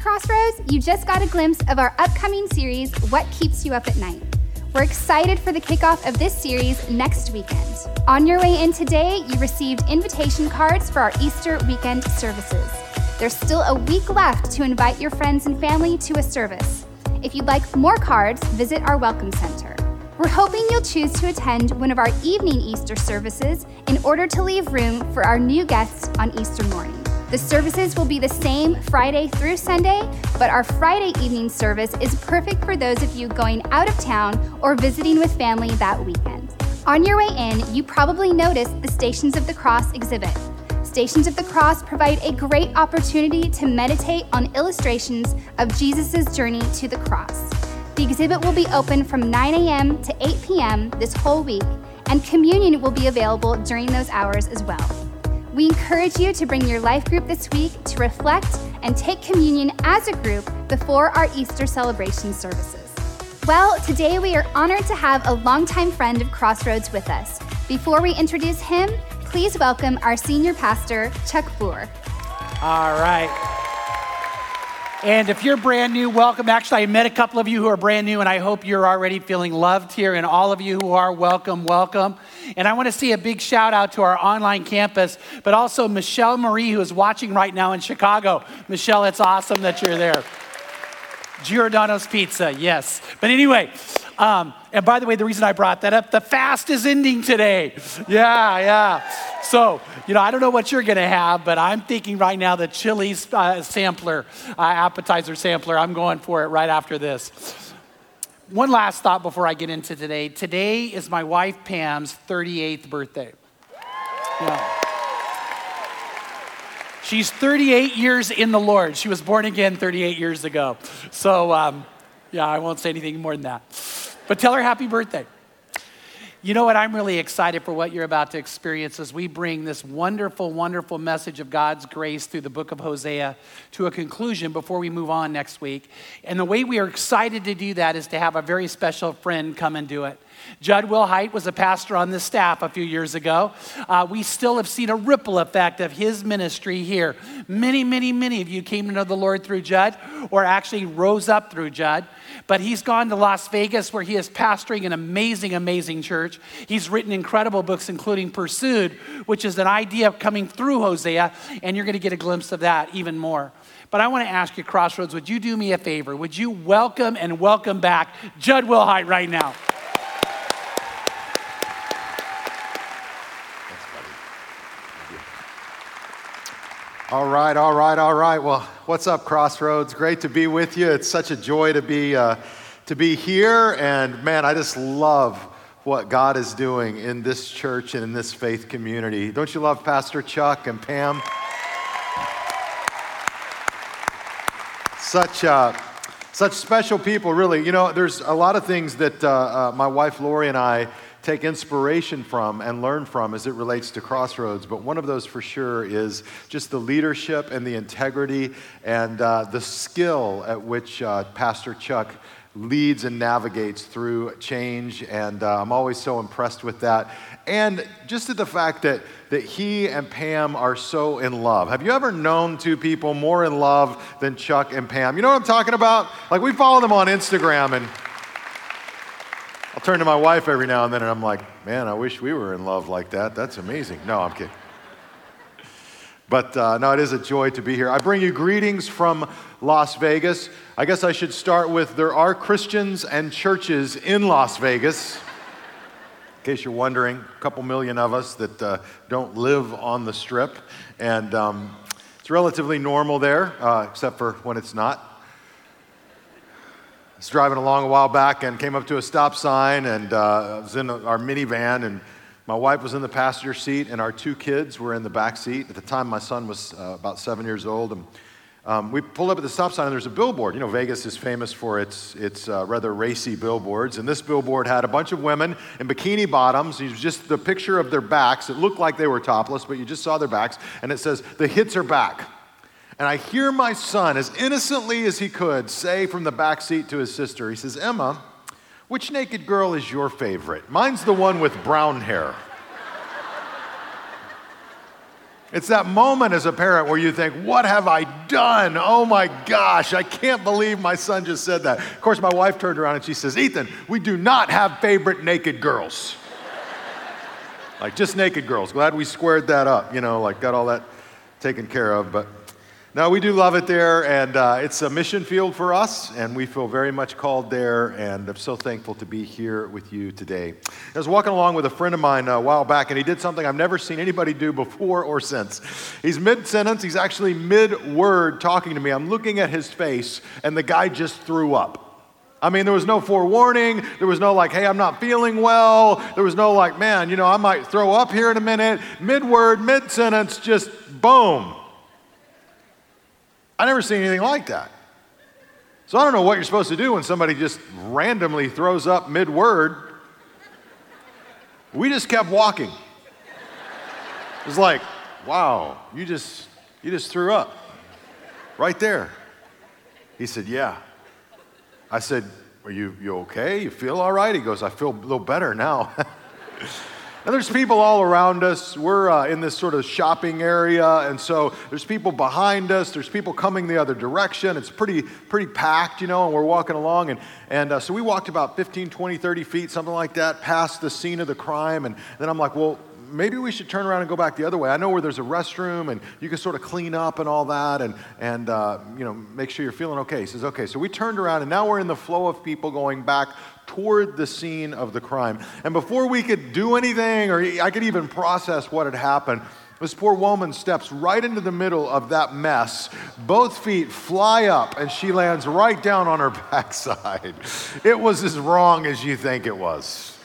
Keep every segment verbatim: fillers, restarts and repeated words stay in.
Crossroads, you just got a glimpse of our upcoming series, What Keeps You Up at Night. We're excited for the kickoff of this series next weekend. On your way in today, you received invitation cards for our Easter weekend services. There's still a week left to invite your friends and family to a service. If you'd like more cards, visit our Welcome Center. We're hoping you'll choose to attend one of our evening Easter services in order to leave room for our new guests on Easter morning. The services will be the same Friday through Sunday, but our Friday evening service is perfect for those of you going out of town or visiting with family that weekend. On your way in, you probably noticed the Stations of the Cross exhibit. Stations of the Cross provide a great opportunity to meditate on illustrations of Jesus' journey to the cross. The exhibit will be open from nine a.m. to eight p.m. this whole week, and communion will be available during those hours as well. We encourage you to bring your life group this week to reflect and take communion as a group before our Easter celebration services. Well, today we are honored to have a longtime friend of Crossroads with us. Before we introduce him, please welcome our senior pastor, Chuck Boer. All right. And if you're brand new, welcome. Actually, I met a couple of you who are brand new, and I hope you're already feeling loved here. And all of you who are, welcome, welcome. And I want to see a big shout out to our online campus, but also Michelle Marie, who is watching right now in Chicago. Michelle, it's awesome that you're there. Giordano's Pizza, yes. But anyway, um, and by the way, the reason I brought that up, the fast is ending today. Yeah, yeah. So, you know, I don't know what you're going to have, but I'm thinking right now the Chili's uh, sampler, uh, appetizer sampler, I'm going for it right after this. One last thought before I get into today. Today is my wife Pam's thirty-eighth birthday. Yeah. She's thirty-eight years in the Lord. She was born again thirty-eight years ago. So, um, yeah, I won't say anything more than that. But tell her happy birthday. You know what? I'm really excited for what you're about to experience as we bring this wonderful, wonderful message of God's grace through the book of Hosea to a conclusion before we move on next week. And the way we are excited to do that is to have a very special friend come and do it. Judd Wilhite was a pastor on this staff a few years ago. Uh, we still have seen a ripple effect of his ministry here. Many, many, many of you came to know the Lord through Judd, or actually rose up through Judd. But he's gone to Las Vegas, where he is pastoring an amazing, amazing church. He's written incredible books, including Pursued, which is an idea coming through Hosea, and you're going to get a glimpse of that even more. But I want to ask you, Crossroads, would you do me a favor? Would you welcome and welcome back Judd Wilhite right now? All right, all right, all right. Well, what's up, Crossroads? Great to be with you. It's such a joy to be uh, to be here, and man, I just love what God is doing in this church and in this faith community. Don't you love Pastor Chuck and Pam? Such uh, such special people, really. You know, there's a lot of things that uh, uh, my wife Lori and I take inspiration from and learn from as it relates to Crossroads. But one of those for sure is just the leadership and the integrity and uh, the skill at which uh, Pastor Chuck leads and navigates through change. And uh, I'm always so impressed with that. And just at the fact that, that he and Pam are so in love. Have you ever known two people more in love than Chuck and Pam? You know what I'm talking about? Like, we follow them on Instagram, and I'll turn to my wife every now and then, and I'm like, man, I wish we were in love like that. That's amazing. No, I'm kidding. But uh, no, it is a joy to be here. I bring you greetings from Las Vegas. I guess I should start with there are Christians and churches in Las Vegas. In case you're wondering, a couple million of us that uh, don't live on the Strip. And um, it's relatively normal there, uh, except for when it's not. I was driving along a while back and came up to a stop sign, and uh, I was in our minivan, and my wife was in the passenger seat, and our two kids were in the back seat. At the time, my son was uh, about seven years old, and um, we pulled up at the stop sign, and there's a billboard. You know, Vegas is famous for its its uh, rather racy billboards, and this billboard had a bunch of women in bikini bottoms. It was just the picture of their backs. It looked like they were topless, but you just saw their backs, and it says, "The hits are back." And I hear my son, as innocently as he could, say from the back seat to his sister, he says, "Emma, which naked girl is your favorite?" "Mine's the one with brown hair." It's that moment as a parent where you think, what have I done? Oh my gosh, I can't believe my son just said that. Of course, my wife turned around and she says, Ethan, we do not have favorite naked girls. Like just naked girls. Glad we squared that up, you know, like got all that taken care of. But no, we do love it there, and uh, it's a mission field for us, and we feel very much called there, and I'm so thankful to be here with you today. I was walking along with a friend of mine a while back, and he did something I've never seen anybody do before or since. He's mid-sentence, he's actually mid-word talking to me. I'm looking at his face, and the guy just threw up. I mean, there was no forewarning. There was no like, hey, I'm not feeling well. There was no like, man, you know, I might throw up here in a minute. Mid-word, mid-sentence, just boom. I never seen anything like that. So I don't know what you're supposed to do when somebody just randomly throws up mid-word. We just kept walking. It was like, wow, you just, you just threw up right there. He said, yeah. I said, are you, you okay? You feel all right? He goes, I feel a little better now. And there's people all around us. We're uh, in this sort of shopping area, and so there's people behind us. There's people coming the other direction. It's pretty pretty packed, you know, and we're walking along. And, and uh, so we walked about fifteen, twenty, thirty feet, something like that, past the scene of the crime. And then I'm like, well, maybe we should turn around and go back the other way. I know where there's a restroom, and you can sort of clean up and all that, and, and uh, you know, make sure you're feeling okay. He says, okay. So we turned around, and now we're in the flow of people going back toward the scene of the crime. And before we could do anything, or I could even process what had happened, this poor woman steps right into the middle of that mess. Both feet fly up, and she lands right down on her backside. It was as wrong as you think it was.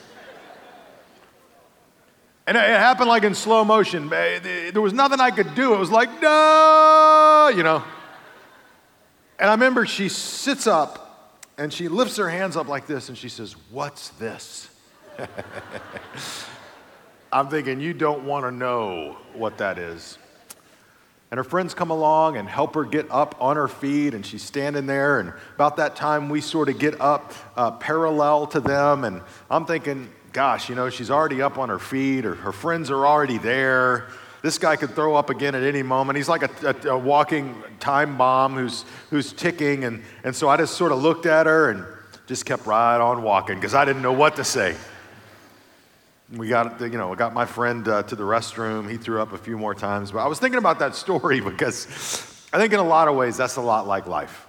And it happened like in slow motion. There was nothing I could do. It was like, no, you know. And I remember she sits up, and she lifts her hands up like this, and she says, what's this? I'm thinking, you don't want to know what that is. And her friends come along and help her get up on her feet, and she's standing there, and about that time, we sort of get up uh, parallel to them, and I'm thinking, gosh, you know, she's already up on her feet, or her friends are already there. This guy could throw up again at any moment. He's like a, a, a walking time bomb who's who's ticking. And, and so I just sort of looked at her and just kept right on walking because I didn't know what to say. We got, you know, got my friend uh, to the restroom. He threw up a few more times. But I was thinking about that story because I think in a lot of ways that's a lot like life.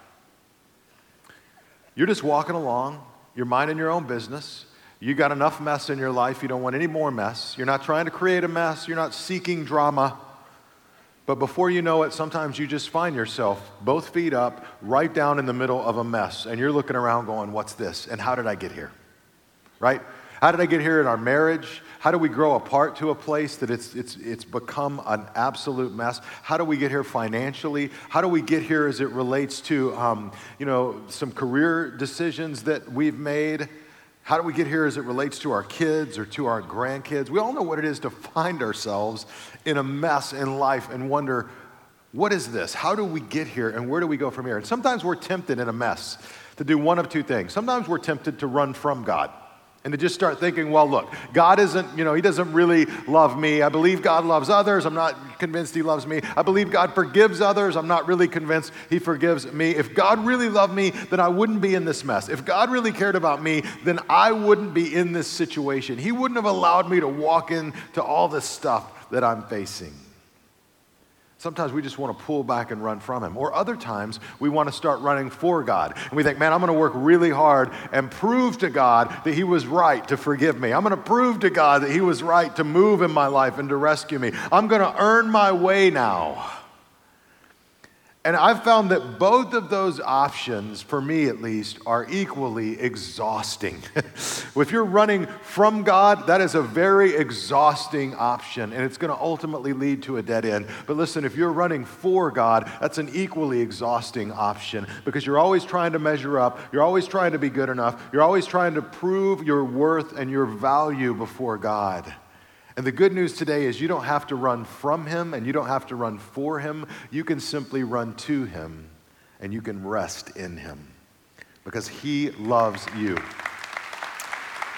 You're just walking along. You're minding your own business. You got enough mess in your life. You don't want any more mess. You're not trying to create a mess. You're not seeking drama. But before you know it, sometimes you just find yourself both feet up, right down in the middle of a mess. And you're looking around going, what's this? And how did I get here? Right? How did I get here in our marriage? How do we grow apart to a place that it's it's it's become an absolute mess? How do we get here financially? How do we get here as it relates to, um, you know, some career decisions that we've made? How do we get here as it relates to our kids or to our grandkids? We all know what it is to find ourselves in a mess in life and wonder, what is this? How do we get here and where do we go from here? And sometimes we're tempted in a mess to do one of two things. Sometimes we're tempted to run from God and to just start thinking, well, look, God isn't, you know, he doesn't really love me. I believe God loves others. I'm not convinced he loves me. I believe God forgives others. I'm not really convinced he forgives me. If God really loved me, then I wouldn't be in this mess. If God really cared about me, then I wouldn't be in this situation. He wouldn't have allowed me to walk into all this stuff that I'm facing. Sometimes we just want to pull back and run from him. Or other times, we want to start running for God. And we think, man, I'm going to work really hard and prove to God that he was right to forgive me. I'm going to prove to God that he was right to move in my life and to rescue me. I'm going to earn my way now. And I've found that both of those options, for me at least, are equally exhausting. If you're running from God, that is a very exhausting option, and it's going to ultimately lead to a dead end. But listen, if you're running for God, that's an equally exhausting option because you're always trying to measure up, you're always trying to be good enough, you're always trying to prove your worth and your value before God. And the good news today is you don't have to run from him and you don't have to run for him. You can simply run to him and you can rest in him because he loves you.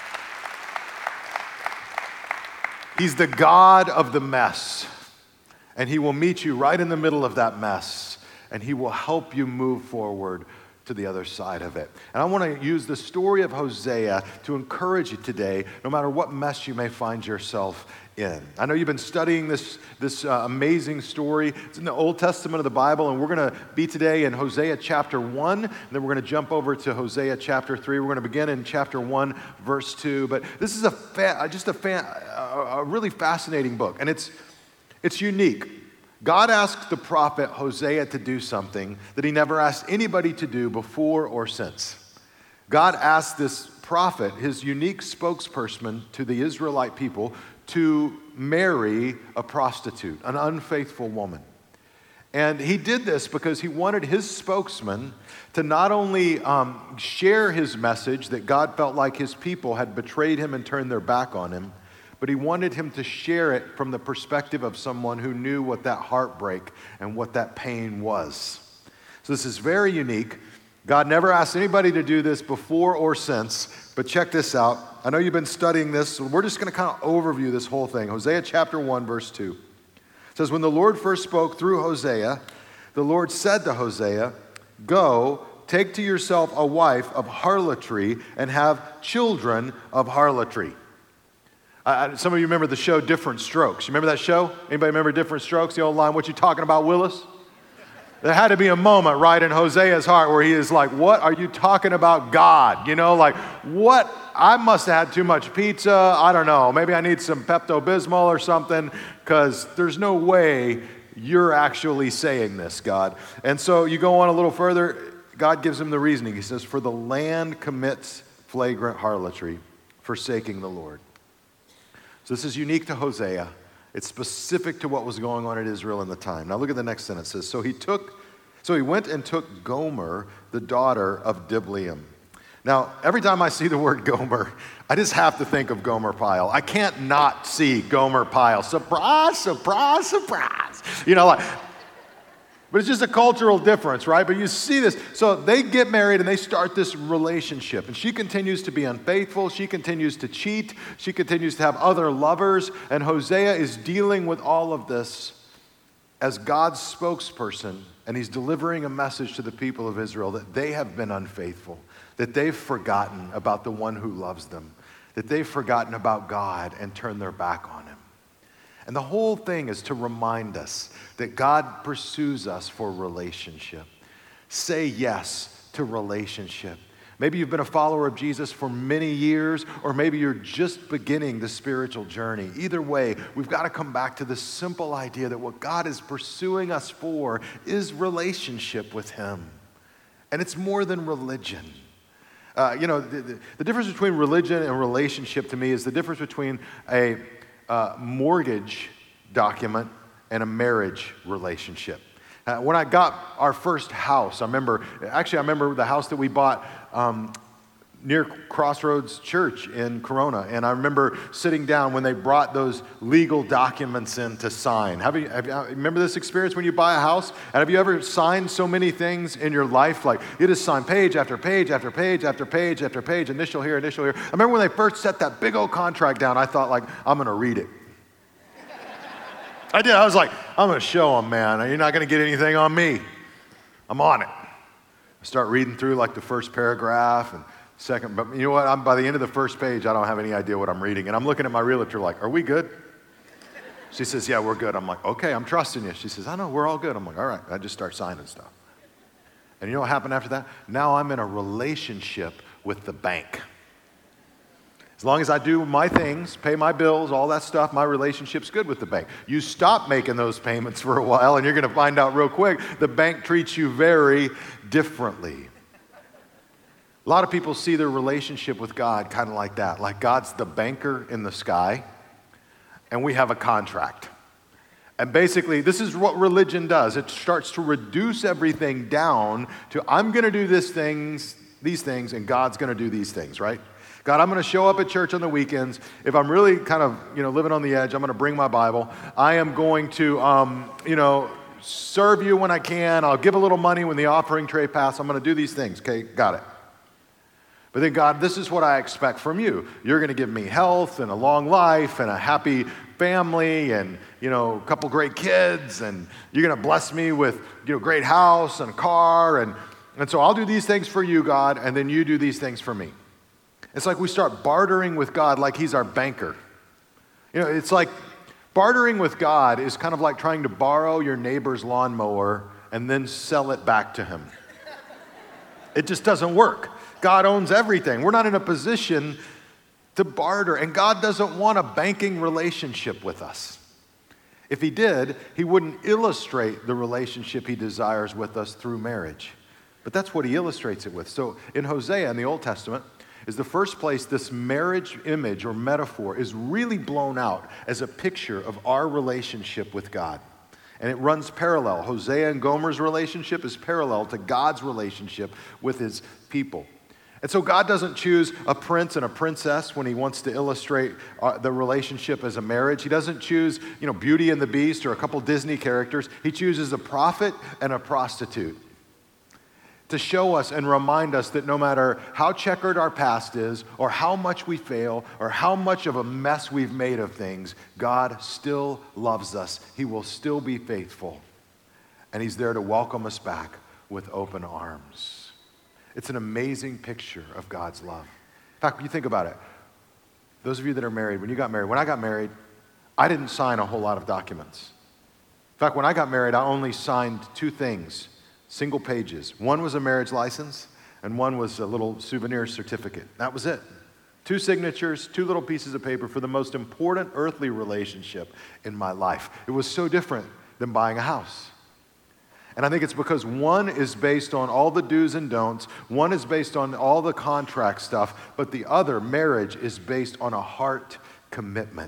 He's the God of the mess. And he will meet you right in the middle of that mess, and he will help you move forward to the other side of it. And I want to use the story of Hosea to encourage you today, no matter what mess you may find yourself in. I know you've been studying this, this uh, amazing story. It's in the Old Testament of the Bible, and we're going to be today in Hosea chapter one, and then we're going to jump over to Hosea chapter three. We're going to begin in chapter one, verse two. But this is a fa- just a, fa- a really fascinating book, and it's it's unique. God asked the prophet Hosea to do something that he never asked anybody to do before or since. God asked this prophet, his unique spokesperson to the Israelite people, to marry a prostitute, an unfaithful woman. And he did this because he wanted his spokesman to not only um, share his message that God felt like his people had betrayed him and turned their back on him, but he wanted him to share it from the perspective of someone who knew what that heartbreak and what that pain was. So this is very unique. God never asked anybody to do this before or since, but check this out. I know you've been studying this, so we're just going to kind of overview this whole thing. Hosea chapter one, verse two. It says, when the Lord first spoke through Hosea, the Lord said to Hosea, go, take to yourself a wife of harlotry and have children of harlotry. Uh, some of you remember the show Different Strokes. You remember that show? Anybody remember Different Strokes? The old line, what you talking about, Willis? There had to be a moment right in Hosea's heart where he is like, what are you talking about, God? You know, like, what? I must have had too much pizza. I don't know. Maybe I need some Pepto-Bismol or something, because there's no way you're actually saying this, God. And so you go on a little further. God gives him the reasoning. He says, for the land commits flagrant harlotry, forsaking the Lord. So this is unique to Hosea. It's specific to what was going on in Israel in the time. Now look at the next sentence. It says, so he took, so he went and took Gomer, the daughter of Diblaim. Now, every time I see the word Gomer, I just have to think of Gomer Pyle. I can't not see Gomer Pyle. Surprise, surprise, surprise. You know, like, but it's just a cultural difference, right? But you see this. So they get married and they start this relationship. And she continues to be unfaithful. She continues to cheat. She continues to have other lovers. And Hosea is dealing with all of this as God's spokesperson. And he's delivering a message to the people of Israel that they have been unfaithful, that they've forgotten about the one who loves them, that they've forgotten about God and turned their back on him. And the whole thing is to remind us that God pursues us for relationship. Say yes to relationship. Maybe you've been a follower of Jesus for many years, or maybe you're just beginning the spiritual journey. Either way, we've got to come back to the simple idea that what God is pursuing us for is relationship with him. And it's more than religion. Uh, you know, the, the, the difference between religion and relationship to me is the difference between a uh, mortgage document and a marriage relationship. Uh, when I got our first house, I remember, actually I remember the house that we bought um, near Crossroads Church in Corona. And I remember sitting down when they brought those legal documents in to sign. Have you, have you remember this experience when you buy a house? And have you ever signed so many things in your life? Like you just sign page after page after page after page after page, initial here, initial here. I remember when they first set that big old contract down, I thought like, I'm going to read it. I did. I was like, I'm going to show them, man. You're not going to get anything on me. I'm on it. I start reading through like the first paragraph and second, but you know what? I'm, by the end of the first page, I don't have any idea what I'm reading. And I'm looking at my realtor like, are we good? She says, yeah, we're good. I'm like, okay, I'm trusting you. She says, I know, we're all good. I'm like, all right. I just start signing stuff. And you know what happened after that? Now I'm in a relationship with the bank. As long as I do my things, pay my bills, all that stuff, my relationship's good with the bank. You stop making those payments for a while and you're going to find out real quick the bank treats you very differently. A lot of people see their relationship with God kind of like that, like God's the banker in the sky and we have a contract. And basically, this is what religion does. It starts to reduce everything down to I'm going to do this things, these things and God's going to do these things, right? God, I'm going to show up at church on the weekends. If I'm really kind of, you know, living on the edge, I'm going to bring my Bible. I am going to, um, you know, serve you when I can. I'll give a little money when the offering tray passes. I'm going to do these things. Okay, got it. But then, God, this is what I expect from you. You're going to give me health and a long life and a happy family and, you know, a couple great kids, and you're going to bless me with, you know, great house and a car. And, and so I'll do these things for you, God, and then you do these things for me. It's like we start bartering with God like he's our banker. You know, it's like bartering with God is kind of like trying to borrow your neighbor's lawnmower and then sell it back to him. It just doesn't work. God owns everything. We're not in a position to barter, and God doesn't want a banking relationship with us. If he did, he wouldn't illustrate the relationship he desires with us through marriage. But that's what he illustrates it with. So in Hosea in the Old Testament is the first place this marriage image or metaphor is really blown out as a picture of our relationship with God. And it runs parallel. Hosea and Gomer's relationship is parallel to God's relationship with his people. And so God doesn't choose a prince and a princess when he wants to illustrate uh, the relationship as a marriage. He doesn't choose, you know, Beauty and the Beast or a couple Disney characters. He chooses a prophet and a prostitute to show us and remind us that no matter how checkered our past is or how much we fail or how much of a mess we've made of things, God still loves us. He will still be faithful. And he's there to welcome us back with open arms. It's an amazing picture of God's love. In fact, when you think about it, those of you that are married, when you got married, when I got married, I didn't sign a whole lot of documents. In fact, when I got married, I only signed two things, single pages. One was a marriage license, and one was a little souvenir certificate. That was it. Two signatures, two little pieces of paper for the most important earthly relationship in my life. It was so different than buying a house. And I think it's because one is based on all the do's and don'ts, one is based on all the contract stuff, but the other, marriage, is based on a heart commitment.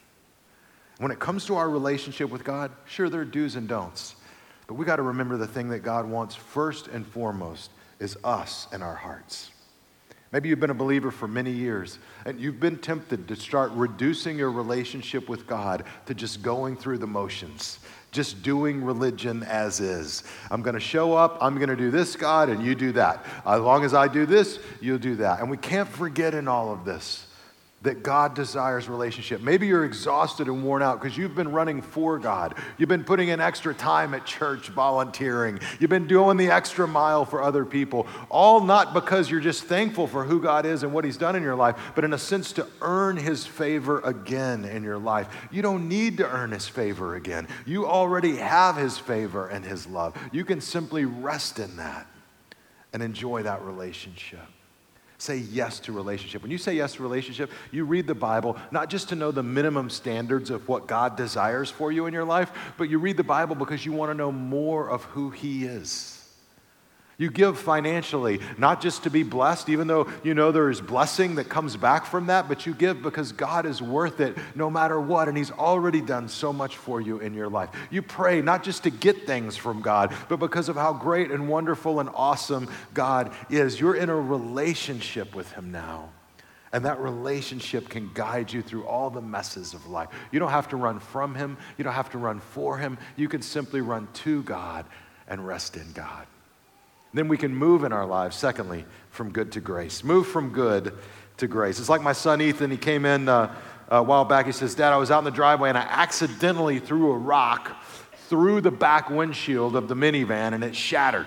When it comes to our relationship with God, sure, there are do's and don'ts, but we got to remember the thing that God wants first and foremost is us and our hearts. Maybe you've been a believer for many years, and you've been tempted to start reducing your relationship with God to just going through the motions, just doing religion as is. I'm going to show up, I'm going to do this, God, and you do that. As long as I do this, you'll do that. And we can't forget in all of this that God desires relationship. Maybe you're exhausted and worn out because you've been running for God. You've been putting in extra time at church, volunteering. You've been doing the extra mile for other people, all not because you're just thankful for who God is and what he's done in your life, but in a sense to earn his favor again in your life. You don't need to earn his favor again. You already have his favor and his love. You can simply rest in that and enjoy that relationship. Say yes to relationship. When you say yes to relationship, you read the Bible, not just to know the minimum standards of what God desires for you in your life, but you read the Bible because you want to know more of who he is. You give financially, not just to be blessed, even though you know there is blessing that comes back from that, but you give because God is worth it no matter what, and he's already done so much for you in your life. You pray not just to get things from God, but because of how great and wonderful and awesome God is. You're in a relationship with him now, and that relationship can guide you through all the messes of life. You don't have to run from him. You don't have to run for him. You can simply run to God and rest in God. Then we can move in our lives, secondly, from good to grace. Move from good to grace. It's like my son Ethan, he came in uh, a while back. He says, Dad, I was out in the driveway and I accidentally threw a rock through the back windshield of the minivan and it shattered.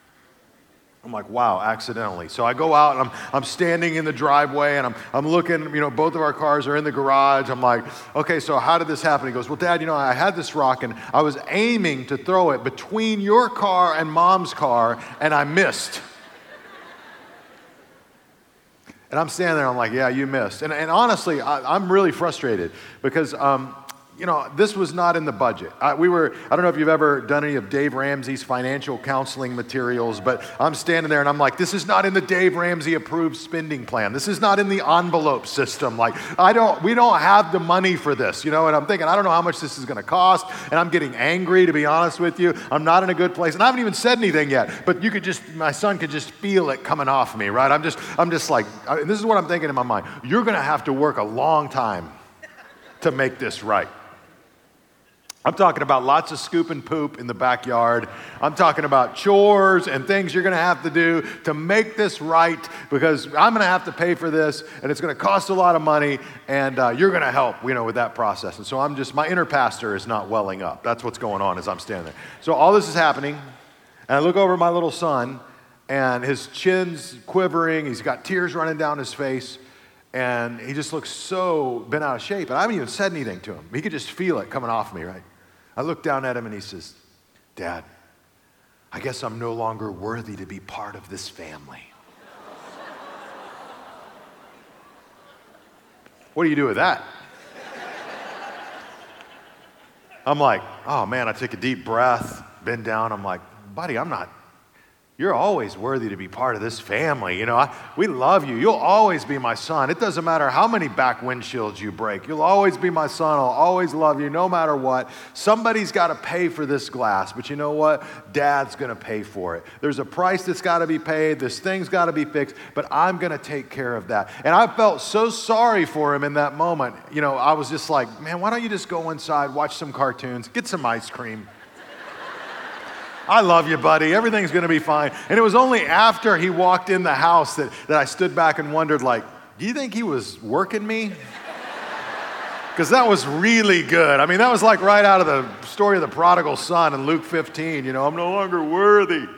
I'm like, wow, accidentally. So I go out and I'm, I'm standing in the driveway and I'm, I'm looking, you know, both of our cars are in the garage. I'm like, okay, so how did this happen? He goes, well, Dad, you know, I had this rock and I was aiming to throw it between your car and Mom's car and I missed. And I'm standing there, I'm like, yeah, you missed. And, and honestly, I, I'm really frustrated because, um, you know, this was not in the budget. I, we were, I don't know if you've ever done any of Dave Ramsey's financial counseling materials, but I'm standing there and I'm like, this is not in the Dave Ramsey approved spending plan. This is not in the envelope system. Like, I don't, we don't have the money for this, you know, and I'm thinking, I don't know how much this is going to cost. And I'm getting angry, to be honest with you. I'm not in a good place. And I haven't even said anything yet, but you could just, my son could just feel it coming off me, right? I'm just, I'm just like, I, this is what I'm thinking in my mind. You're going to have to work a long time to make this right. I'm talking about lots of scoop and poop in the backyard. I'm talking about chores and things you're going to have to do to make this right, because I'm going to have to pay for this, and it's going to cost a lot of money, and uh, you're going to help, you know, with that process. And so I'm just, my inner pastor is not welling up. That's what's going on as I'm standing there. So all this is happening, and I look over at my little son, and his chin's quivering. He's got tears running down his face, and he just looks so bent out of shape. And I haven't even said anything to him. He could just feel it coming off me, right? I look down at him and he says, Dad, I guess I'm no longer worthy to be part of this family. What do you do with that? I'm like, oh man, I take a deep breath, bend down. I'm like, buddy, I'm not, you're always worthy to be part of this family. You know, I, we love you. You'll always be my son. It doesn't matter how many back windshields you break. You'll always be my son. I'll always love you no matter what. Somebody's got to pay for this glass, but you know what? Dad's going to pay for it. There's a price that's got to be paid. This thing's got to be fixed, but I'm going to take care of that. And I felt so sorry for him in that moment. You know, I was just like, man, why don't you just go inside, watch some cartoons, get some ice cream. I love you, buddy. Everything's going to be fine. And it was only after he walked in the house that, that I stood back and wondered, like, do you think he was working me? Because that was really good. I mean, that was like right out of the story of the prodigal son in Luke fifteen. You know, I'm no longer worthy. You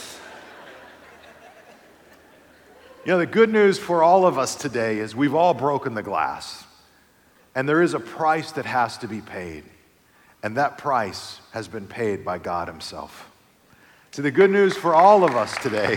know, the good news for all of us today is we've all broken the glass. And there is a price that has to be paid. And that price has been paid by God himself. So the good news for all of us today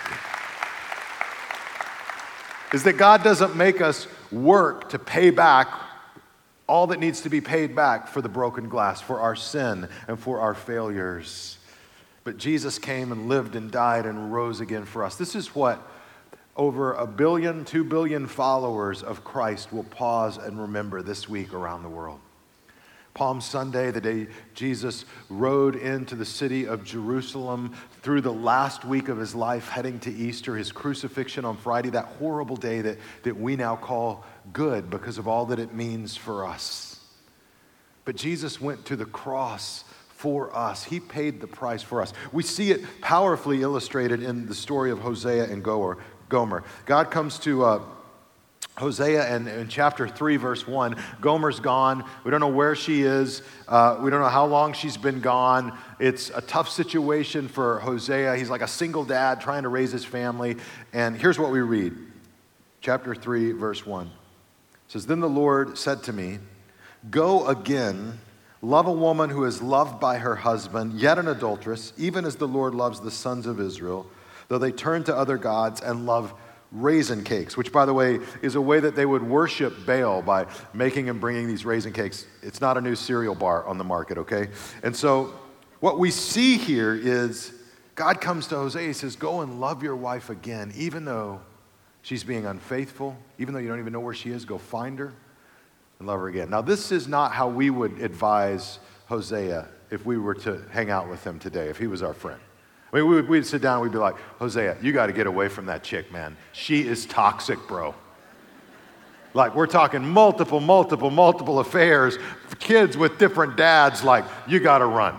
is that God doesn't make us work to pay back all that needs to be paid back for the broken glass, for our sin and for our failures. But Jesus came and lived and died and rose again for us. This is what over a billion, two billion followers of Christ will pause and remember this week around the world. Palm Sunday, the day Jesus rode into the city of Jerusalem through the last week of his life, heading to Easter, his crucifixion on Friday, that horrible day that, that we now call good because of all that it means for us. But Jesus went to the cross for us. He paid the price for us. We see it powerfully illustrated in the story of Hosea and Gomer. God comes to uh, Hosea and in chapter three, verse one, Gomer's gone. We don't know where she is. Uh, we don't know how long she's been gone. It's a tough situation for Hosea. He's like a single dad trying to raise his family. And here's what we read. Chapter three, verse one. It says, Then the Lord said to me, Go again, love a woman who is loved by her husband, yet an adulteress, even as the Lord loves the sons of Israel, though they turn to other gods and love raisin cakes, which, by the way, is a way that they would worship Baal by making and bringing these raisin cakes. It's not a new cereal bar on the market, okay? And so what we see here is God comes to Hosea. He says, go and love your wife again, even though she's being unfaithful, even though you don't even know where she is, go find her and love her again. Now, this is not how we would advise Hosea if we were to hang out with him today, if he was our friend. I mean, we would, we'd sit down and we'd be like, Hosea, you got to get away from that chick, man. She is toxic, bro. Like, we're talking multiple, multiple, multiple affairs, kids with different dads, like, you got to run.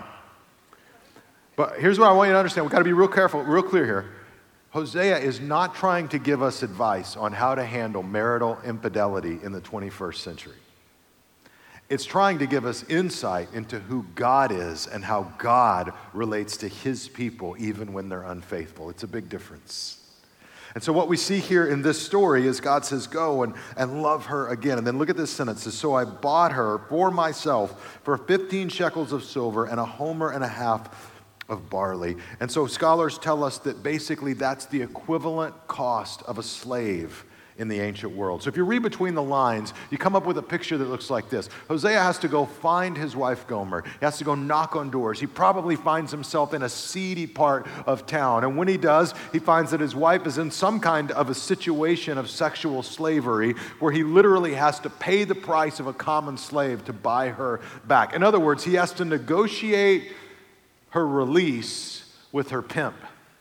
But here's what I want you to understand. We've got to be real careful, real clear here. Hosea is not trying to give us advice on how to handle marital infidelity in the twenty-first century. It's trying to give us insight into who God is and how God relates to his people even when they're unfaithful. It's a big difference. And so what we see here in this story is God says, go and, and love her again. And then look at this sentence. It says, so I bought her for myself for fifteen shekels of silver and a homer and a half of barley. And so scholars tell us that basically that's the equivalent cost of a slave in the ancient world. So if you read between the lines, you come up with a picture that looks like this. Hosea has to go find his wife Gomer. He has to go knock on doors. He probably finds himself in a seedy part of town. And when he does, he finds that his wife is in some kind of a situation of sexual slavery where he literally has to pay the price of a common slave to buy her back. In other words, he has to negotiate her release with her pimp.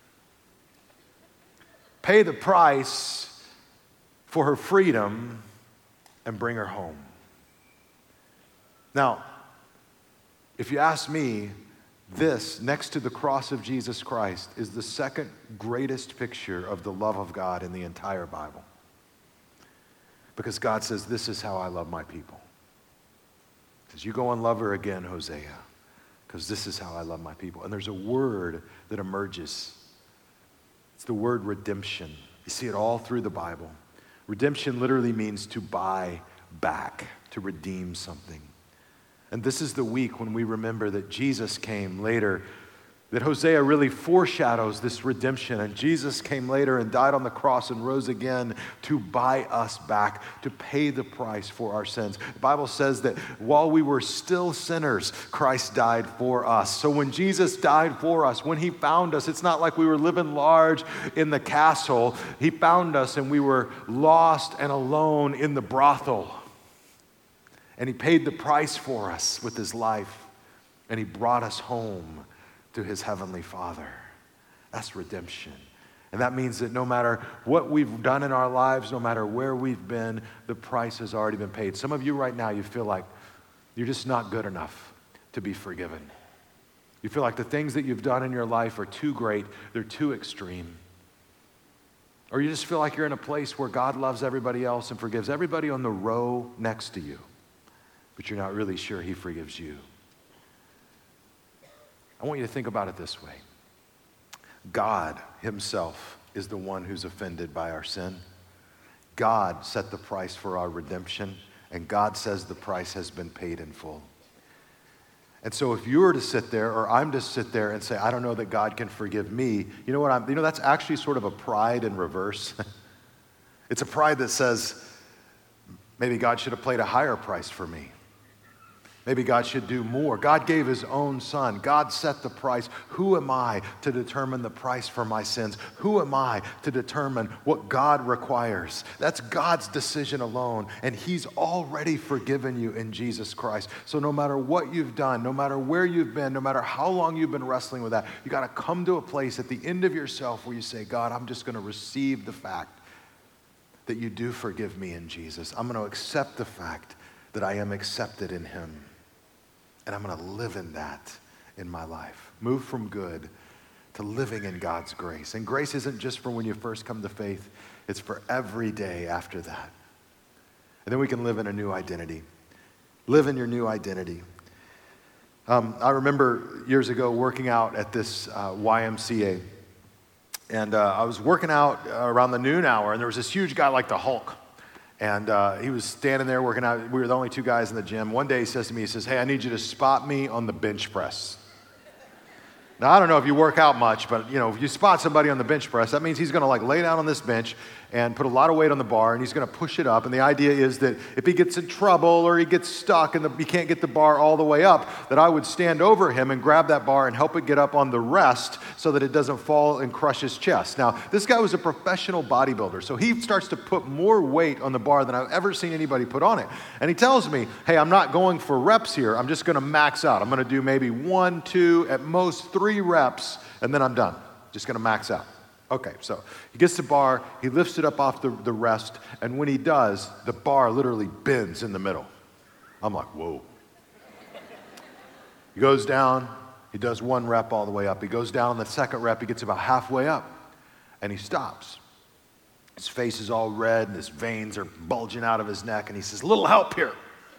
Pay the price for her freedom and bring her home. Now, if you ask me, this, next to the cross of Jesus Christ, is the second greatest picture of the love of God in the entire Bible. Because God says, this is how I love my people. He says, you go and love her again, Hosea, because this is how I love my people. And there's a word that emerges. It's the word redemption. You see it all through the Bible. Redemption literally means to buy back, to redeem something. And this is the week when we remember that Jesus came later, that Hosea really foreshadows this redemption. And Jesus came later and died on the cross and rose again to buy us back, to pay the price for our sins. The Bible says that while we were still sinners, Christ died for us. So when Jesus died for us, when he found us, it's not like we were living large in the castle. He found us and we were lost and alone in the brothel. And he paid the price for us with his life. And he brought us home to his heavenly Father. That's redemption. And that means that no matter what we've done in our lives, no matter where we've been, the price has already been paid. Some of you right now, you feel like you're just not good enough to be forgiven. You feel like the things that you've done in your life are too great, they're too extreme. Or you just feel like you're in a place where God loves everybody else and forgives everybody on the row next to you, but you're not really sure he forgives you. I want you to think about it this way. God himself is the one who's offended by our sin. God set the price for our redemption, and God says the price has been paid in full. And so if you were to sit there, or I'm to sit there and say, I don't know that God can forgive me, you know what I'm, you know, that's actually sort of a pride in reverse. It's a pride that says, maybe God should have paid a higher price for me. Maybe God should do more. God gave his own son. God set the price. Who am I to determine the price for my sins? Who am I to determine what God requires? That's God's decision alone, and he's already forgiven you in Jesus Christ. So no matter what you've done, no matter where you've been, no matter how long you've been wrestling with that, you got to come to a place at the end of yourself where you say, God, I'm just going to receive the fact that you do forgive me in Jesus. I'm going to accept the fact that I am accepted in him. And I'm going to live in that in my life. Move from good to living in God's grace. And grace isn't just for when you first come to faith. It's for every day after that. And then we can live in a new identity. Live in your new identity. Um, I remember years ago working out at this uh, Y M C A. And uh, I was working out uh, around the noon hour, and there was this huge guy like the Hulk. And uh, he was standing there working out. We were the only two guys in the gym. One day he says to me, he says, hey, I need you to spot me on the bench press. Now, I don't know if you work out much, but you know, if you spot somebody on the bench press, that means he's going to like lay down on this bench and put a lot of weight on the bar, and he's going to push it up. And the idea is that if he gets in trouble or he gets stuck and the, he can't get the bar all the way up, that I would stand over him and grab that bar and help it get up on the rest so that it doesn't fall and crush his chest. Now, this guy was a professional bodybuilder, so he starts to put more weight on the bar than I've ever seen anybody put on it. And he tells me, hey, I'm not going for reps here. I'm just going to max out. I'm going to do maybe one, two, at most three reps, and then I'm done. Just going to max out. Okay, so he gets the bar, he lifts it up off the, the rest, and when he does, the bar literally bends in the middle. I'm like, whoa. He goes down, he does one rep all the way up. He goes down on the second rep, he gets about halfway up, and he stops. His face is all red, and his veins are bulging out of his neck, and he says, little help here.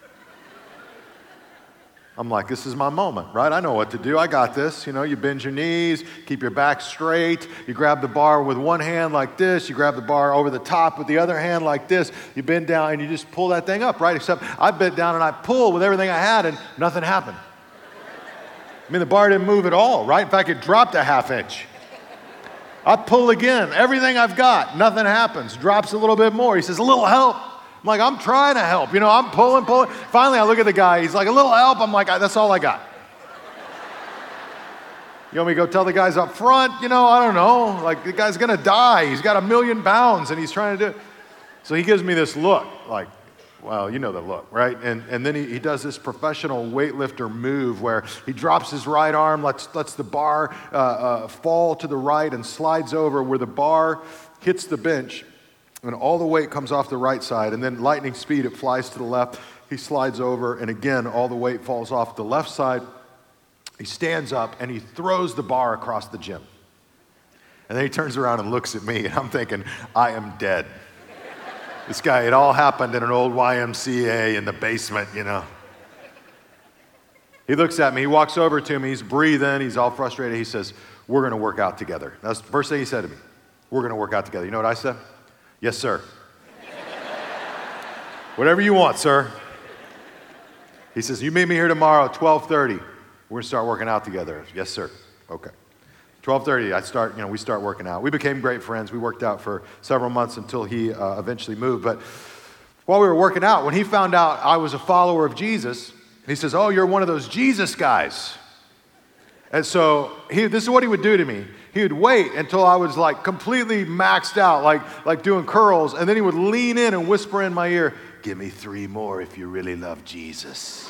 I'm like, this is my moment, right? I know what to do. I got this. You know, you bend your knees, keep your back straight. You grab the bar with one hand like this. You grab the bar over the top with the other hand like this. You bend down and you just pull that thing up, right? Except I bent down and I pulled with everything I had and nothing happened. I mean, the bar didn't move at all, right? In fact, it dropped a half inch. I pull again. Everything I've got, nothing happens. Drops a little bit more. He says, a little help. I'm like, I'm trying to help. You know, I'm pulling, pulling. Finally, I look at the guy. He's like, a little help. I'm like, that's all I got. You want me to go tell the guys up front? You know, I don't know. Like, the guy's going to die. He's got a million pounds, and he's trying to do it. So he gives me this look, like, well, you know the look, right? And and then he, he does this professional weightlifter move where he drops his right arm, lets, lets the bar uh, uh, fall to the right and slides over where the bar hits the bench. And all the weight comes off the right side, and then lightning speed, it flies to the left. He slides over, and again, all the weight falls off the left side. He stands up and he throws the bar across the gym. And then he turns around and looks at me, and I'm thinking, I am dead. This guy, it all happened in an old Y M C A in the basement, you know. He looks at me, he walks over to me, he's breathing, he's all frustrated. He says, we're gonna work out together. That's the first thing he said to me. We're gonna work out together. You know what I said? Yes, sir. Whatever you want, sir. He says, you meet me here tomorrow at twelve thirty. We're gonna start working out together. Yes, sir. Okay. twelve thirty, I start, you know, we start working out. We became great friends. We worked out for several months until he uh, eventually moved. But while we were working out, when he found out I was a follower of Jesus, he says, oh, you're one of those Jesus guys. And so he, this is what he would do to me. He would wait until I was like completely maxed out, like, like doing curls, and then he would lean in and whisper in my ear, give me three more if you really love Jesus.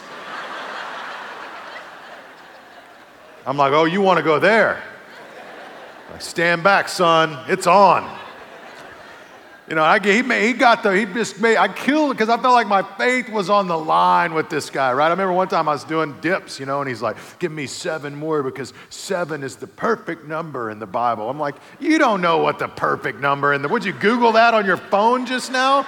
I'm like, oh, you want to go there? Like, stand back, son. It's on. You know, I, he, made, he got the, he just made, I killed it because I felt like my faith was on the line with this guy, right? I remember one time I was doing dips, you know, and he's like, give me seven more because seven is the perfect number in the Bible. I'm like, you don't know what the perfect number in the, would you Google that on your phone just now?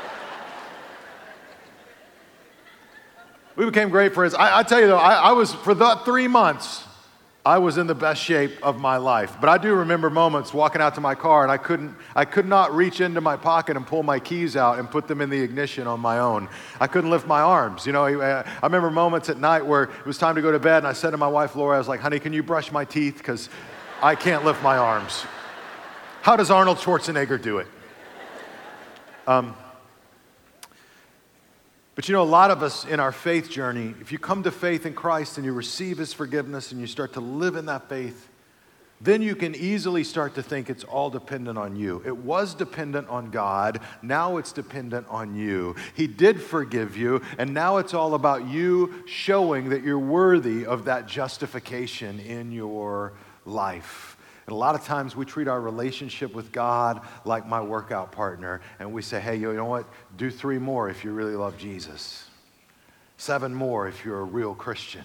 We became great friends. I, I tell you though, I, I was, for the three months, I was in the best shape of my life. But I do remember moments walking out to my car and I couldn't, I could not reach into my pocket and pull my keys out and put them in the ignition on my own. I couldn't lift my arms. You know, I, I remember moments at night where it was time to go to bed and I said to my wife, Laura, I was like, honey, can you brush my teeth? Because I can't lift my arms. How does Arnold Schwarzenegger do it? Um, But you know, a lot of us in our faith journey, if you come to faith in Christ and you receive his forgiveness and you start to live in that faith, then you can easily start to think it's all dependent on you. It was dependent on God, now it's dependent on you. He did forgive you, and now it's all about you showing that you're worthy of that justification in your life. And a lot of times we treat our relationship with God like my workout partner, and we say, hey, you know what? Do three more if you really love Jesus. Seven more if you're a real Christian.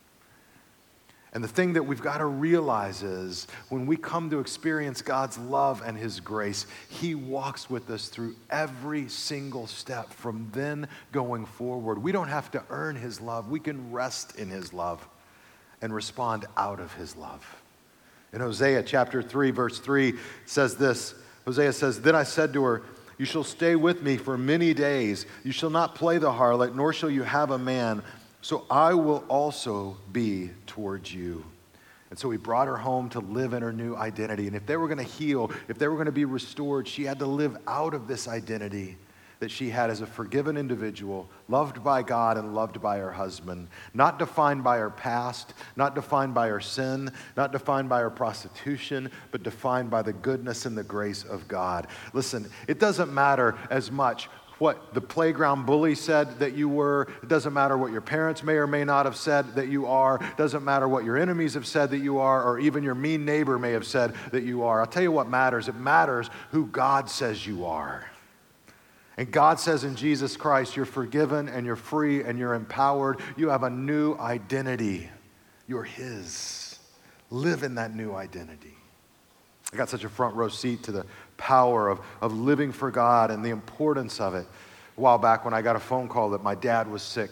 And the thing that we've got to realize is when we come to experience God's love and his grace, he walks with us through every single step from then going forward. We don't have to earn his love. We can rest in his love and respond out of his love. In Hosea chapter three, verse three, it says this. Hosea says, then I said to her, you shall stay with me for many days. You shall not play the harlot, nor shall you have a man. So I will also be towards you. And so he brought her home to live in her new identity. And if they were going to heal, if they were going to be restored, she had to live out of this identity that she had as a forgiven individual, loved by God and loved by her husband, not defined by her past, not defined by her sin, not defined by her prostitution, but defined by the goodness and the grace of God. Listen, it doesn't matter as much what the playground bully said that you were. It doesn't matter what your parents may or may not have said that you are. It doesn't matter what your enemies have said that you are, or even your mean neighbor may have said that you are. I'll tell you what matters. It matters who God says you are. And God says in Jesus Christ, you're forgiven and you're free and you're empowered. You have a new identity. You're his. Live in that new identity. I got such a front row seat to the power of, of living for God and the importance of it a while back when I got a phone call that my dad was sick.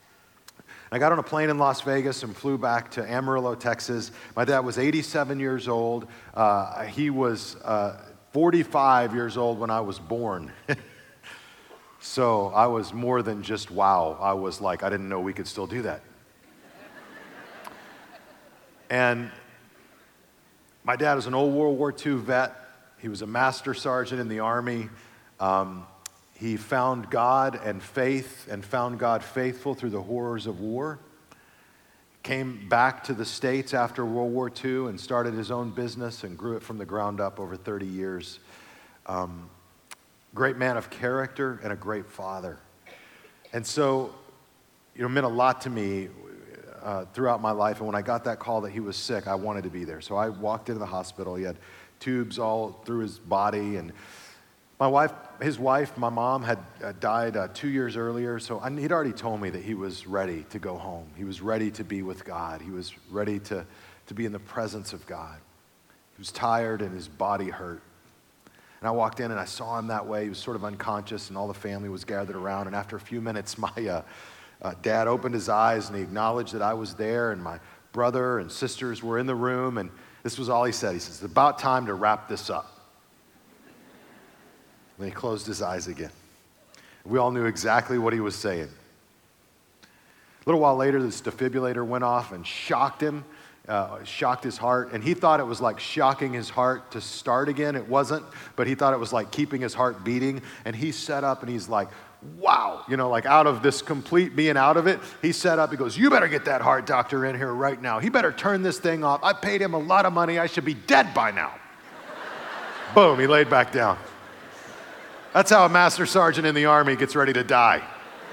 I got on a plane in Las Vegas and flew back to Amarillo, Texas. My dad was eighty-seven years old. Uh, he was uh, forty-five years old when I was born. So I was more than just wow. I was like, I didn't know we could still do that. And my dad was an old World War Two vet. He was a master sergeant in the Army. Um, he found God and faith and found God faithful through the horrors of war. Came back to the States after World War Two and started his own business and grew it from the ground up over thirty years. Um, Great man of character and a great father. And so, you know, it meant a lot to me uh, throughout my life. And when I got that call that he was sick, I wanted to be there. So I walked into the hospital. He had tubes all through his body. And My wife, his wife, my mom had uh, died uh, two years earlier, so I, he'd already told me that he was ready to go home. He was ready to be with God. He was ready to, to be in the presence of God. He was tired and his body hurt. And I walked in and I saw him that way. He was sort of unconscious and all the family was gathered around. And after a few minutes, my uh, uh, dad opened his eyes and he acknowledged that I was there and my brother and sisters were in the room. And this was all he said. He says, "It's about time to wrap this up." Then he closed his eyes again. We all knew exactly what he was saying. A little while later, this defibrillator went off and shocked him, uh, shocked his heart. And he thought it was like shocking his heart to start again. It wasn't, but he thought it was like keeping his heart beating. And he sat up and he's like, wow, you know, like out of this complete being out of it, he sat up, he goes, "You better get that heart doctor in here right now. He better turn this thing off. I paid him a lot of money. I should be dead by now." Boom, he laid back down. That's how a master sergeant in the Army gets ready to die.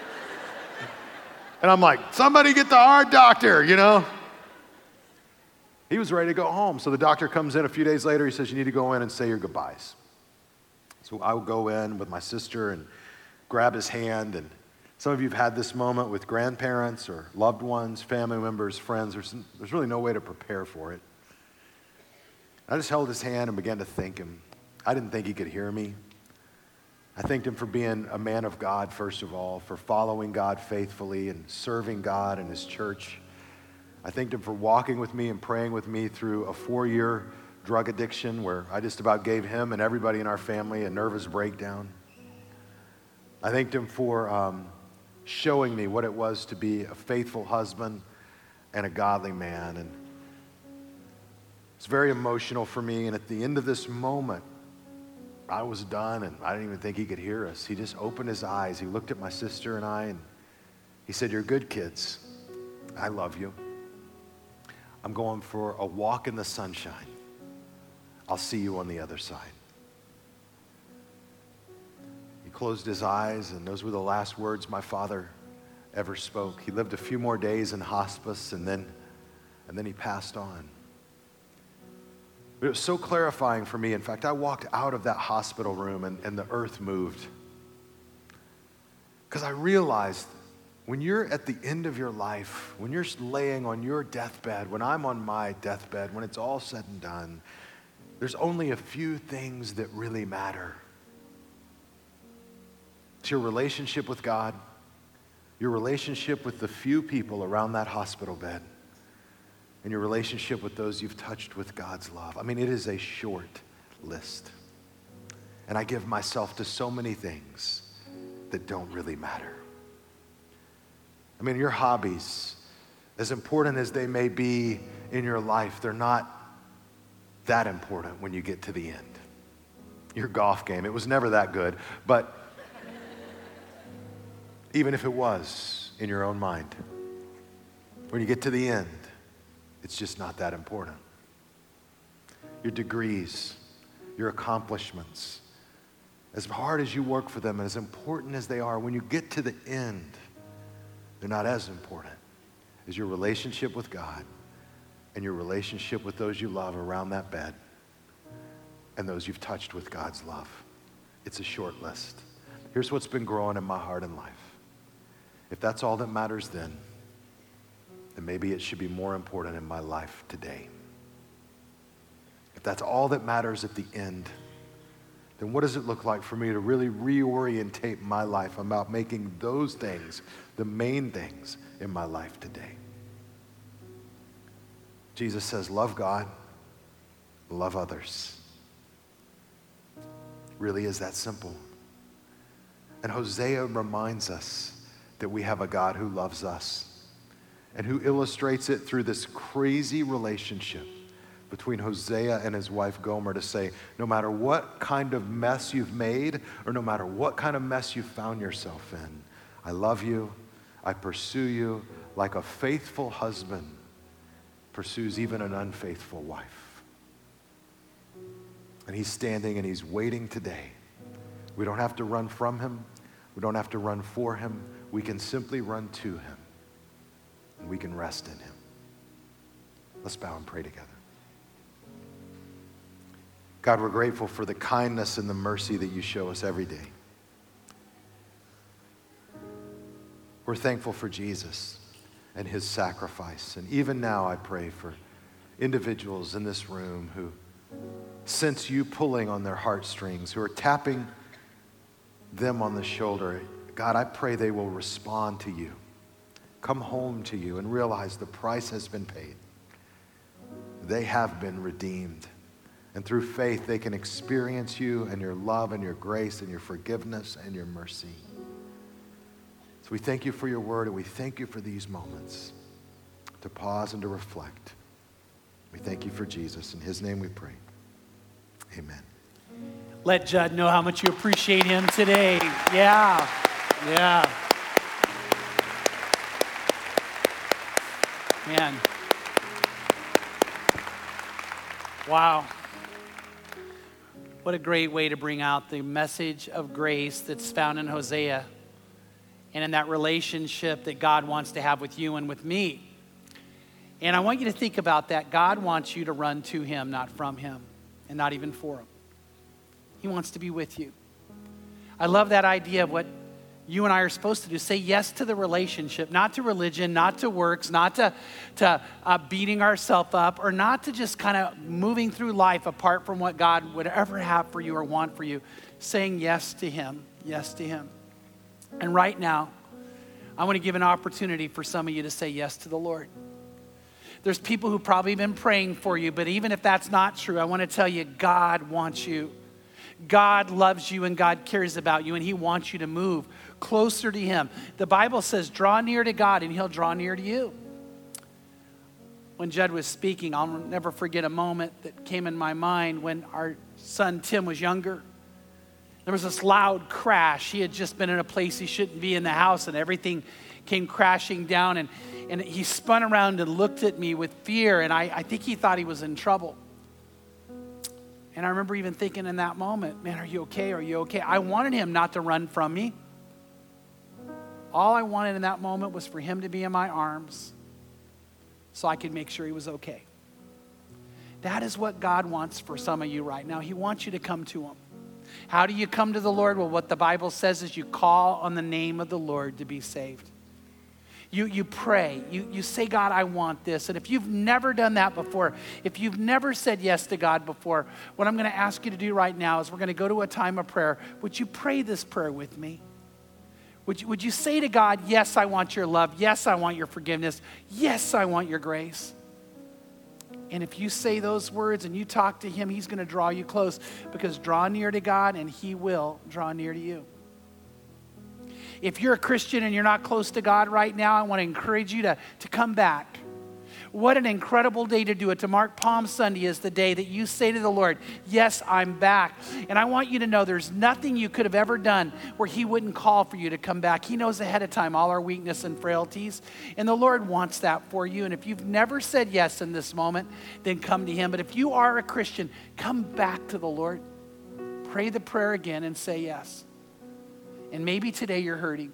And I'm like, somebody get the heart doctor, you know? He was ready to go home. So the doctor comes in a few days later. He says, "You need to go in and say your goodbyes." So I would go in with my sister and grab his hand. And some of you have had this moment with grandparents or loved ones, family members, friends. There's, there's really no way to prepare for it. I just held his hand and began to thank him. I didn't think he could hear me. I thanked him for being a man of God, first of all, for following God faithfully and serving God and his church. I thanked him for walking with me and praying with me through a four-year drug addiction where I just about gave him and everybody in our family a nervous breakdown. I thanked him for um, showing me what it was to be a faithful husband and a godly man. And it's very emotional for me. And at the end of this moment, I was done, and I didn't even think he could hear us. He just opened his eyes. He looked at my sister and I, and he said, "You're good kids. I love you. I'm going for a walk in the sunshine. I'll see you on the other side." He closed his eyes, and those were the last words my father ever spoke. He lived a few more days in hospice, and then, and then he passed on. But it was so clarifying for me. In fact, I walked out of that hospital room and, and the earth moved. Because I realized when you're at the end of your life, when you're laying on your deathbed, when I'm on my deathbed, when it's all said and done, there's only a few things that really matter. It's your relationship with God, your relationship with the few people around that hospital bed, and your relationship with those you've touched with God's love. I mean, it is a short list. And I give myself to so many things that don't really matter. I mean, your hobbies, as important as they may be in your life, they're not that important when you get to the end. Your golf game, it was never that good, but even if it was in your own mind, when you get to the end, it's just not that important. Your degrees, your accomplishments, as hard as you work for them and as important as they are, when you get to the end, they're not as important as your relationship with God and your relationship with those you love around that bed and those you've touched with God's love. It's a short list. Here's what's been growing in my heart and life. If that's all that matters then, then maybe it should be more important in my life today. If that's all that matters at the end, then what does it look like for me to really reorientate my life about making those things the main things in my life today? Jesus says, love God, love others. It really is that simple. And Hosea reminds us that we have a God who loves us and who illustrates it through this crazy relationship between Hosea and his wife Gomer to say, no matter what kind of mess you've made or no matter what kind of mess you found yourself in, I love you, I pursue you like a faithful husband pursues even an unfaithful wife. And he's standing and he's waiting today. We don't have to run from him. We don't have to run for him. We can simply run to him. And we can rest in him. Let's bow and pray together. God, we're grateful for the kindness and the mercy that you show us every day. We're thankful for Jesus and his sacrifice. And even now I pray for individuals in this room who sense you pulling on their heartstrings, who are tapping them on the shoulder. God, I pray they will respond to you, come home to you, and realize the price has been paid. They have been redeemed. And through faith, they can experience you and your love and your grace and your forgiveness and your mercy. So we thank you for your word, and we thank you for these moments to pause and to reflect. We thank you for Jesus. In his name we pray. Amen. Let Judd know how much you appreciate him today. Yeah, yeah. Man. Wow. What a great way to bring out the message of grace that's found in Hosea and in that relationship that God wants to have with you and with me. And I want you to think about that. God wants you to run to him, not from him, and not even for him. He wants to be with you. I love that idea of what you and I are supposed to do. Say yes to the relationship, not to religion, not to works, not to, to uh, beating ourselves up, or not to just kind of moving through life apart from what God would ever have for you or want for you. Saying yes to him, yes to him. And right now, I want to give an opportunity for some of you to say yes to the Lord. There's people who probably been praying for you, but even if that's not true, I want to tell you, God wants you. God loves you and God cares about you, and he wants you to move closer to him. The Bible says, draw near to God and he'll draw near to you. When Judd was speaking, I'll never forget a moment that came in my mind when our son Tim was younger. There was this loud crash. He had just been in a place he shouldn't be in the house, and everything came crashing down, and, and he spun around and looked at me with fear, and I, I think he thought he was in trouble. And I remember even thinking in that moment, man, are you okay? Are you okay? I wanted him not to run from me. All I wanted in that moment was for him to be in my arms so I could make sure he was okay. That is what God wants for some of you right now. He wants you to come to him. How do you come to the Lord? Well, what the Bible says is you call on the name of the Lord to be saved. You, you pray. You, you say, God, I want this. And if you've never done that before, if you've never said yes to God before, what I'm going to ask you to do right now is we're going to go to a time of prayer. Would you pray this prayer with me? Would you, would you say to God, yes, I want your love. Yes, I want your forgiveness. Yes, I want your grace. And if you say those words and you talk to him, he's going to draw you close, because draw near to God and he will draw near to you. If you're a Christian and you're not close to God right now, I want to encourage you to, to come back. What an incredible day to do it. To mark Palm Sunday is the day that you say to the Lord, yes, I'm back. And I want you to know there's nothing you could have ever done where he wouldn't call for you to come back. He knows ahead of time all our weakness and frailties. And the Lord wants that for you. And if you've never said yes in this moment, then come to him. But if you are a Christian, come back to the Lord. Pray the prayer again and say yes. And maybe today you're hurting.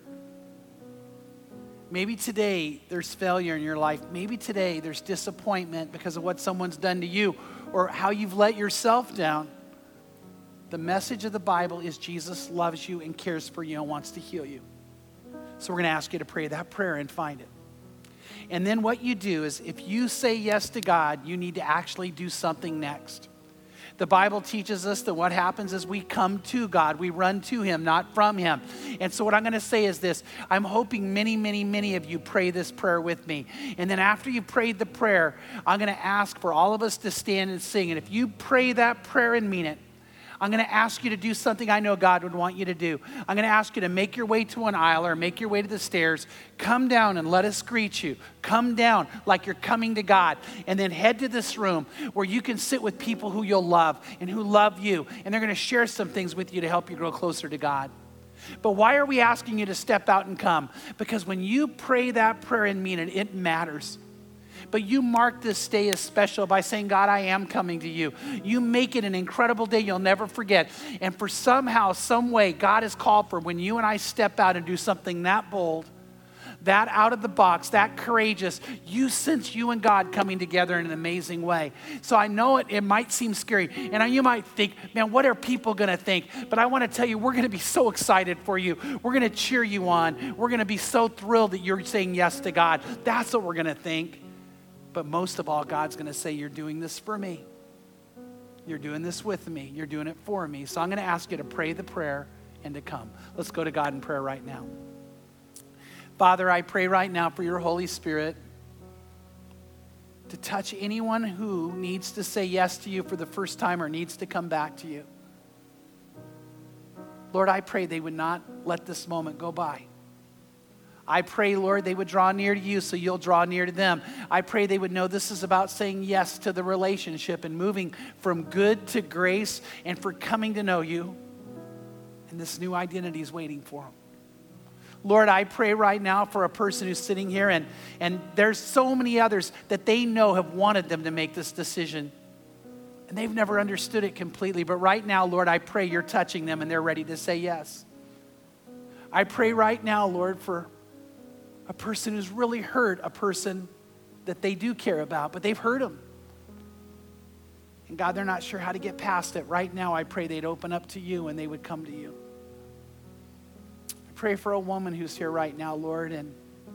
Maybe today there's failure in your life. Maybe today there's disappointment because of what someone's done to you or how you've let yourself down. The message of the Bible is Jesus loves you and cares for you and wants to heal you. So we're going to ask you to pray that prayer and find it. And then what you do is if you say yes to God, you need to actually do something next. The Bible teaches us that what happens is we come to God. We run to him, not from him. And so what I'm going to say is this. I'm hoping many, many, many of you pray this prayer with me. And then after you prayed the prayer, I'm going to ask for all of us to stand and sing. And if you pray that prayer and mean it, I'm going to ask you to do something I know God would want you to do. I'm going to ask you to make your way to an aisle or make your way to the stairs. Come down and let us greet you. Come down like you're coming to God. And then head to this room where you can sit with people who you'll love and who love you. And they're going to share some things with you to help you grow closer to God. But why are we asking you to step out and come? Because when you pray that prayer and mean it, it matters. But you mark this day as special by saying, God, I am coming to you. You make it an incredible day you'll never forget. And for somehow, some way, God has called for when you and I step out and do something that bold, that out of the box, that courageous. You sense you and God coming together in an amazing way. So I know it, it might seem scary. And you might think, man, what are people going to think? But I want to tell you, we're going to be so excited for you. We're going to cheer you on. We're going to be so thrilled that you're saying yes to God. That's what we're going to think. But most of all, God's going to say, you're doing this for me. You're doing this with me. You're doing it for me. So I'm going to ask you to pray the prayer and to come. Let's go to God in prayer right now. Father, I pray right now for your Holy Spirit to touch anyone who needs to say yes to you for the first time or needs to come back to you. Lord, I pray they would not let this moment go by. I pray, Lord, they would draw near to you so you'll draw near to them. I pray they would know this is about saying yes to the relationship and moving from good to grace and for coming to know you. And this new identity is waiting for them. Lord, I pray right now for a person who's sitting here and, and there's so many others that they know have wanted them to make this decision. And they've never understood it completely. But right now, Lord, I pray you're touching them and they're ready to say yes. I pray right now, Lord, for a person who's really hurt, a person that they do care about, but they've hurt them. And God, they're not sure how to get past it. Right now, I pray they'd open up to you and they would come to you. Pray for a woman who's here right now, Lord, and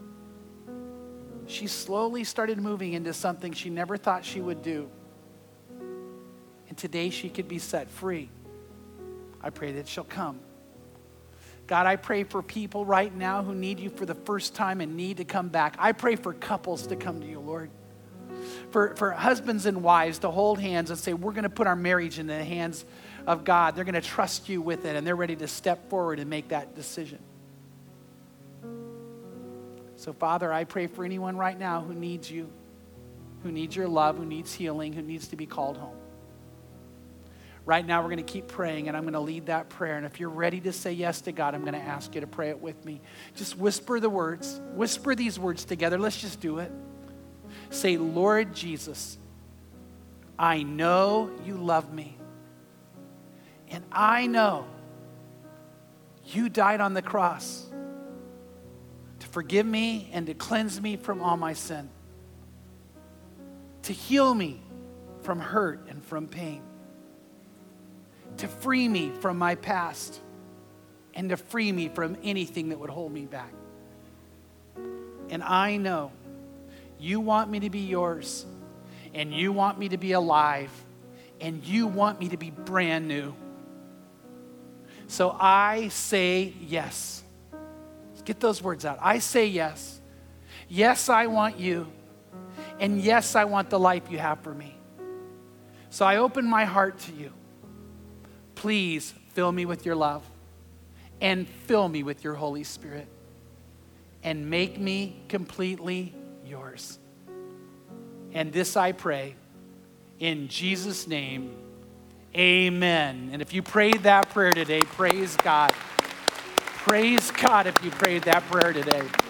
she slowly started moving into something she never thought she would do. And today she could be set free. I pray that she'll come. God, I pray for people right now who need you for the first time and need to come back. I pray for couples to come to you, Lord. For, for husbands and wives to hold hands and say, we're going to put our marriage in the hands of God. They're going to trust you with it, and they're ready to step forward and make that decision. So, Father, I pray for anyone right now who needs you, who needs your love, who needs healing, who needs to be called home. Right now, we're going to keep praying, and I'm going to lead that prayer. And if you're ready to say yes to God, I'm going to ask you to pray it with me. Just whisper the words. Whisper these words together. Let's just do it. Say, Lord Jesus, I know you love me. And I know you died on the cross to forgive me and to cleanse me from all my sin, to heal me from hurt and from pain, to free me from my past, and to free me from anything that would hold me back. And I know you want me to be yours, and you want me to be alive, and you want me to be brand new. So I say yes. Let's get those words out. I say yes. Yes, I want you. And yes, I want the life you have for me. So I open my heart to you. Please fill me with your love and fill me with your Holy Spirit and make me completely yours. And this I pray in Jesus' name. Amen. And if you prayed that prayer today, praise God. Praise God if you prayed that prayer today.